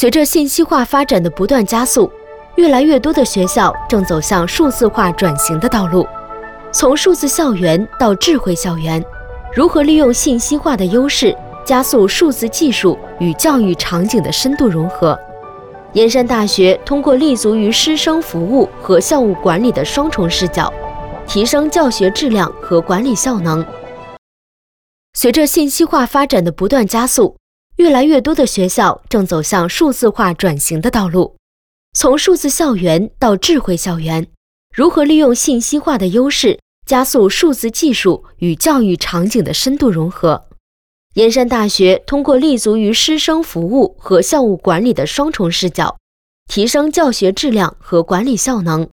随着信息化发展的不断加速，越来越多的学校正走向数字化转型的道路。从数字校园到智慧校园，如何利用信息化的优势，加速数字技术与教育场景的深度融合？燕山大学通过立足于师生服务和校务管理的双重视角，提升教学质量和管理效能。随着信息化发展的不断加速，越来越多的学校正走向数字化转型的道路。从数字校园到智慧校园，如何利用信息化的优势，加速数字技术与教育场景的深度融合？燕山大学通过立足于师生服务和校务管理的双重视角，提升教学质量和管理效能。